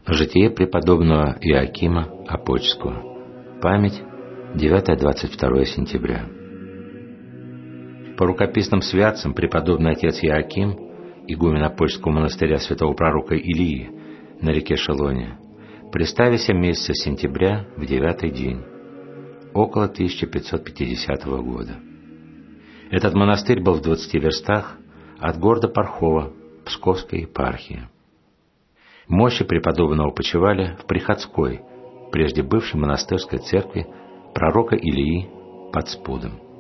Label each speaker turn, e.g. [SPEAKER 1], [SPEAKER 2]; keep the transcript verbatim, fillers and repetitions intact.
[SPEAKER 1] Житие преподобного Иоакима Апочского. Память девятое-двадцать второе сентября. По рукописным святцам преподобный отец Иоаким, игумен Апочского монастыря святого пророка Илии на реке Шелоне, приставися месяца сентября в девятый день, около тысяча пятьсот пятидесятого года. Этот монастырь был в двадцати верстах от города Пархова Псковской епархии. Мощи преподобного почивали в приходской, прежде бывшей монастырской церкви пророка Илии под Спудом.